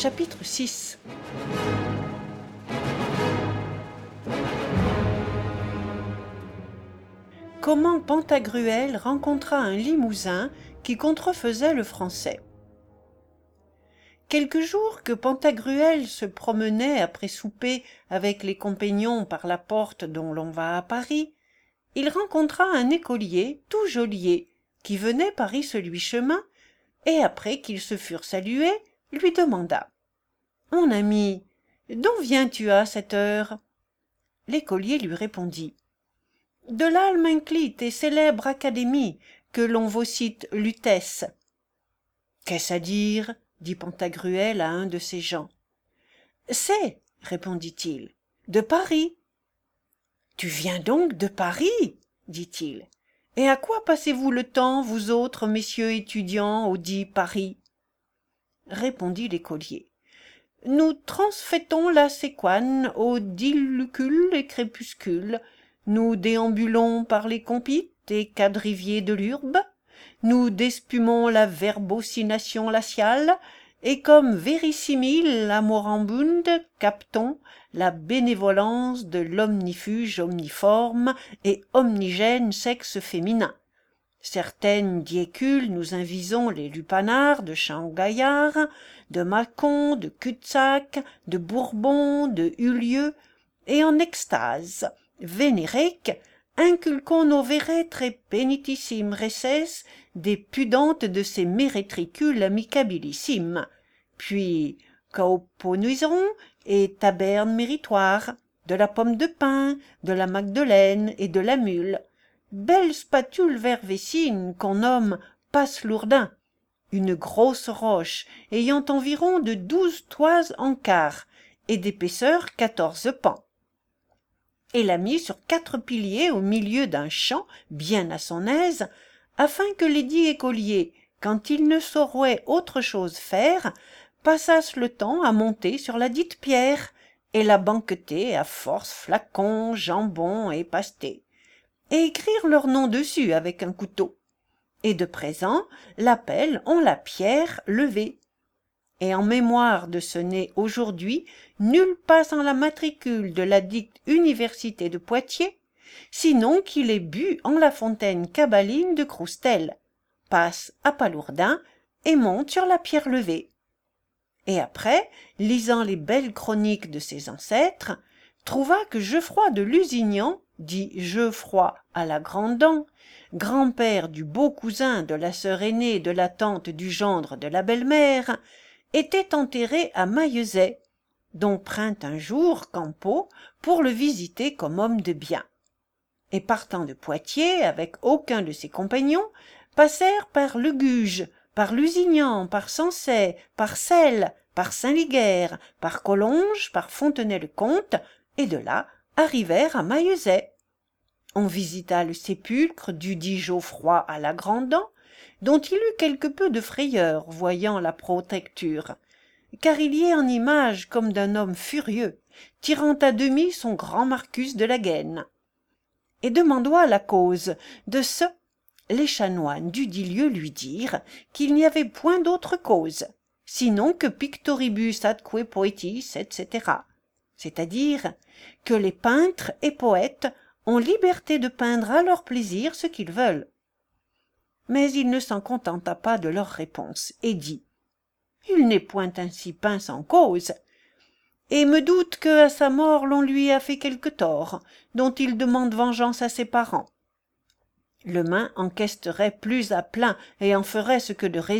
Chapitre 6. Comment Pantagruel rencontra un Limousin qui contrefaisait le français. Quelques jours que Pantagruel se promenait après souper avec les compagnons par la porte dont l'on va à Paris, il rencontra un écolier tout geôlier qui venait par celui chemin, et après qu'ils se furent salués, lui demanda: « Mon ami, d'où viens-tu à cette heure ?» L'écolier lui répondit: « De l'Almainclite et célèbre académie que l'on vocite Lutèce. »« Qu'est-ce à dire ?» dit Pantagruel à un de ses gens. « C'est, répondit-il, de Paris. »« Tu viens donc de Paris ?» dit-il. « Et à quoi passez-vous le temps, vous autres messieurs étudiants au dit Paris ?» Répondit l'écolier. « Nous transfétons la séquane au dit lucule et crépuscule. Nous déambulons par les compites et quadriviers de l'urbe. Nous despumons la verbocination glaciale, et comme vérissimile amorambunde captons la bénévolence de l'omnifuge omniforme et omnigène sexe féminin. Certaines diécules nous invisons les lupanards de Champ-Gaillard, de Mâcon, de Cul-de-Sac, de Bourbon, de Hulieu, et en extase vénérique, inculquons nos véretres et pénitissimes recesses des pudentes de ces mérétricules amicabilissimes, puis cauponuiserons et tabernes méritoires, de la pomme de pin, de la magdeleine et de la mule, belle spatule vervessine qu'on nomme passe-lourdin, une grosse roche ayant environ de 12 toises en quart et d'épaisseur 14 pans, et l'a mis sur 4 piliers au milieu d'un champ bien à son aise, afin que les dits écoliers, quand ils ne sauraient autre chose faire, passassent le temps à monter sur la dite pierre et la banqueter à force flacons, jambons et pastés, et écrire leur nom dessus avec un couteau, et de présent l'appellent en la pierre levée. Et en mémoire de ce né aujourd'hui, nul passe en la matricule de la dite université de Poitiers, sinon qu'il ait bu en la fontaine cabaline de Croustel, passe à Palourdin et monte sur la pierre levée. Et après, lisant les belles chroniques de ses ancêtres, trouva que Geoffroy de Lusignan, dit Geoffroy à la Grande-Dent, grand-père du beau cousin de la sœur aînée de la tante du gendre de la belle-mère, était enterré à Maillezais, dont print un jour Campeau pour le visiter comme homme de bien. Et partant de Poitiers avec aucun de ses compagnons, passèrent par Leguge, par Lusignan, par Sancey, par Celles, par Saint-Liguère, par Collonges, par Fontenay-le-Comte, et de là arrivèrent à Maillezais. On visita le sépulcre du dit Geoffroy à la Grande-Dent, dont il eut quelque peu de frayeur, voyant la protecture, car il y est en image comme d'un homme furieux, tirant à demi son grand Marcus de la gaine. Et demandant la cause de ce, les chanoines du dit lieu lui dirent qu'il n'y avait point d'autre cause, sinon que pictoribus atque poetis, etc., c'est-à-dire que les peintres et poètes ont liberté de peindre à leur plaisir ce qu'ils veulent. Mais il ne s'en contenta pas de leur réponse, et dit: « Il n'est point ainsi peint sans cause, et me doute que à sa mort l'on lui a fait quelque tort, dont il demande vengeance à ses parents. Le main encaisserait plus à plein et en ferait ce que de raison. »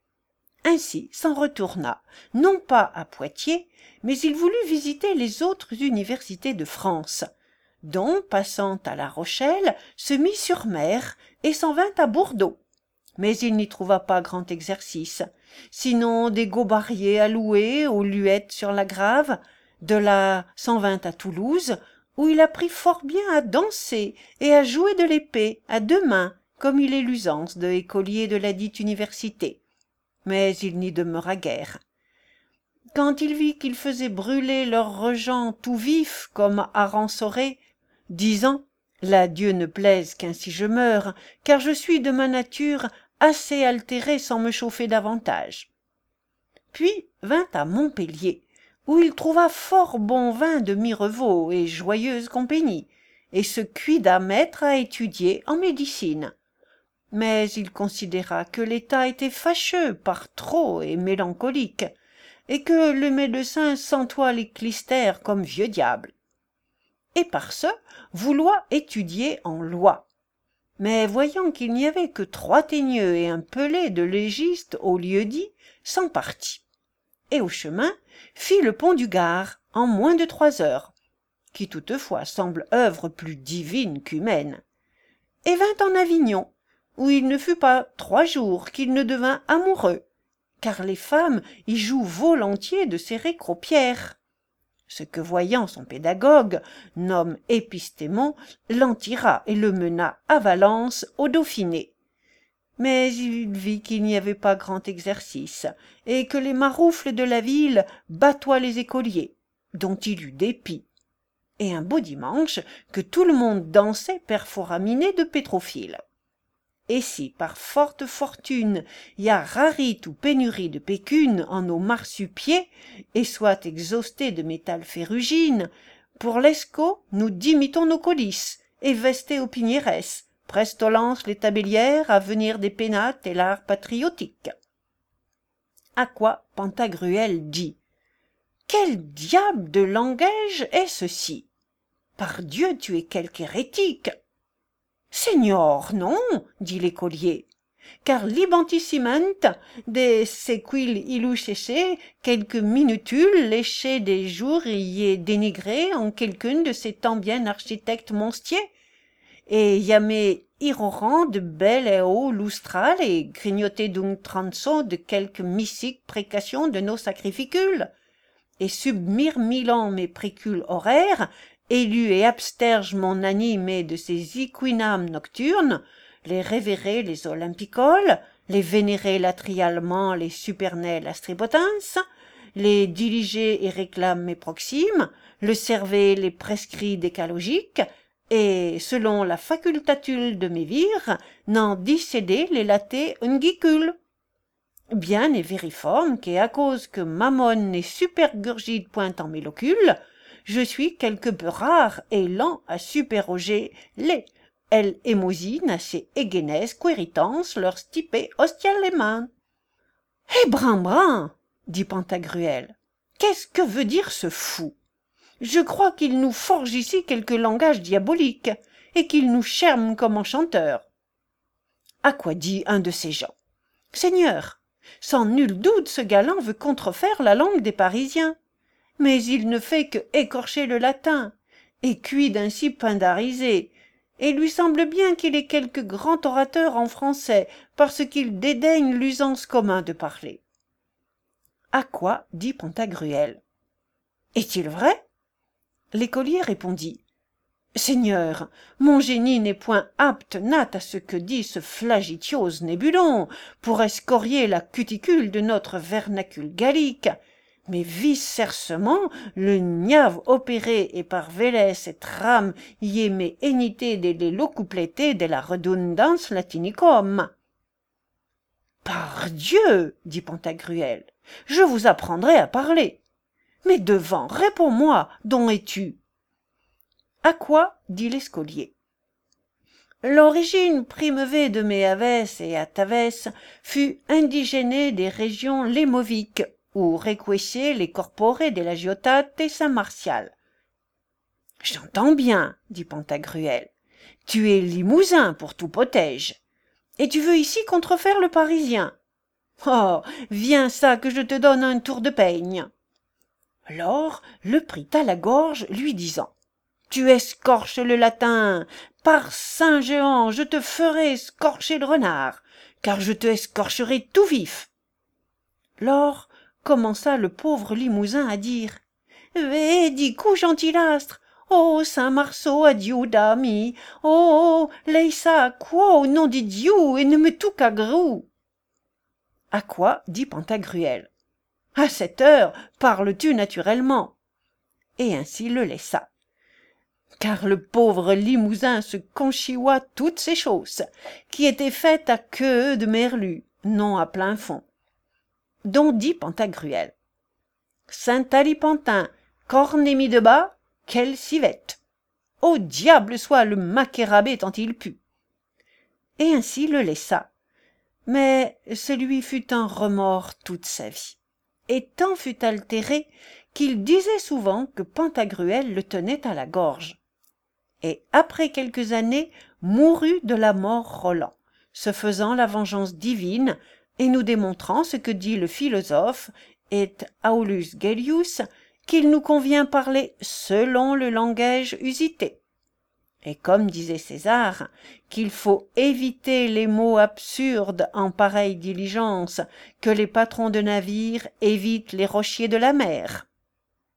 Ainsi s'en retourna, non pas à Poitiers, mais il voulut visiter les autres universités de France, dont, passant à La Rochelle, se mit sur mer et s'en vint à Bordeaux. Mais il n'y trouva pas grand exercice, sinon des gobariers à louer aux Luettes sur la Grave. De là s'en vint à Toulouse, où il apprit fort bien à danser et à jouer de l'épée à 2 mains, comme il est l'usance de écoliers de la dite université. Mais il n'y demeura guère. Quand il vit qu'ils faisaient brûler leurs regents tout vifs comme Arançoré, disant: « Là Dieu ne plaise qu'ainsi je meure, car je suis de ma nature assez altéré sans me chauffer davantage. » puis vint à Montpellier, où il trouva fort bon vin de Mireveau et joyeuse compagnie, et se cuida maître à étudier en médecine. Mais il considéra que l'état était fâcheux par trop et mélancolique, et que le médecin sentoit les clistères comme vieux diable. Et par ce, vouloit étudier en loi. Mais voyant qu'il n'y avait que 3 teigneux et un pelé de légistes au lieu-dit, s'en partit. Et au chemin, fit le pont du Gard en moins de 3 heures, qui toutefois semble œuvre plus divine qu'humaine, et vint en Avignon, où il ne fut pas 3 jours qu'il ne devint amoureux, car les femmes y jouent volontiers de serrer Cropierre. Ce que voyant son pédagogue, nomme Épistémon, l'en tira et le mena à Valence au Dauphiné. Mais il vit qu'il n'y avait pas grand exercice, et que les maroufles de la ville battoient les écoliers, dont il eut dépit. Et un beau dimanche, que tout le monde dansait perforaminé de pétrophile. Et si par forte fortune y a rarite ou pénurie de pécune en nos marsupiés, et soit exhausté de métal ferrugine, pour l'esco nous dimitons nos colis, et vestés aux pigneresses, prestolance les tabellières à venir des pénates et l'art patriotique. À quoi Pantagruel dit: quel diable de langage est ceci? Pardieu, tu es quelque hérétique. Seigneur, non, dit l'écolier, car libantissiment de sequil illucese quelques minutules léchées des jours y est dénigré en quelqu'un de ces temps bien architectes monstiers, et yame irorant de bel et haut lustral et grignoté d'un transo de quelque mystique précation de nos sacrificules, et submirmilant mes précules horaires, élu et absterge mon anime de ces equinames nocturnes, les révérer les olympicoles, les vénérer latrialement les supernels astribotens, les diliger et réclame mes proximes, le server les prescrits décalogiques, et, selon la facultatule de mes vires, n'en discéder les latés ungicules. Bien est vériforme qu'à cause que Mammon n'est supergurgite point en mes locules, je suis quelque peu rare et lent à superroger les el émosine à ces éguenes queritans leur stipé hostialement. Eh brin, dit Pantagruel, qu'est-ce que veut dire ce fou? Je crois qu'il nous forge ici quelque langage diabolique, et qu'il nous cherme comme enchanteurs. À quoi dit un de ces gens: Seigneur, sans nul doute ce galant veut contrefaire la langue des Parisiens, mais il ne fait que écorcher le latin, et cuit ainsi pindariser, et lui semble bien qu'il est quelque grand orateur en français, parce qu'il dédaigne l'usance commun de parler. À quoi dit Pantagruel: est-il vrai? L'écolier répondit: Seigneur, mon génie n'est point apte nat à ce que dit ce flagitiose nébulon, pour escorier la cuticule de notre vernacule gallique, mais vicercement le niave opéré et par Vélès et Tram y me enité de locuplété de la redundance latinicum. Pardieu, dit Pantagruel, je vous apprendrai à parler. Mais devant, réponds-moi, dont es-tu? À quoi dit l'escolier: l'origine primevée de mes Avès et Atavès fut indigénée des régions lémoviques, où requiesce les corporés de la Giotate et Saint-Martial. J'entends bien, dit Pantagruel, tu es limousin pour tout potège, et tu veux ici contrefaire le Parisien. Oh, viens ça que je te donne un tour de peigne. Alors le prit à la gorge, lui disant: tu escorches le latin, par Saint-Jehan, je te ferai escorcher le renard, car je te escorcherai tout vif. Lors commença le pauvre Limousin à dire: Vedi, gentilastre, oh Saint-Marceau, adieu d'ami, oh leisa quo au nom de Dieu, et ne me touca grou. À quoi dit Pantagruel: à cette heure parles-tu naturellement? Et ainsi le laissa, car le pauvre Limousin se conchioua toutes ces choses, qui étaient faites à queue de merlu, non à plein fond. dont dit Pantagruel. Saint Alipantin, corne mis de bas, quelle civette! Au diable soit le Macérabée tant il put! Et ainsi le laissa. Mais ce lui fut un remords toute sa vie, et tant fut altéré qu'il disait souvent que Pantagruel le tenait à la gorge. Et après quelques années mourut de la mort Roland, se faisant la vengeance divine et nous démontrant ce que dit le philosophe et Aulus Gellius, qu'il nous convient parler selon le langage usité. Et comme disait César, qu'il faut éviter les mots absurdes en pareille diligence, que les patrons de navires évitent les rochiers de la mer.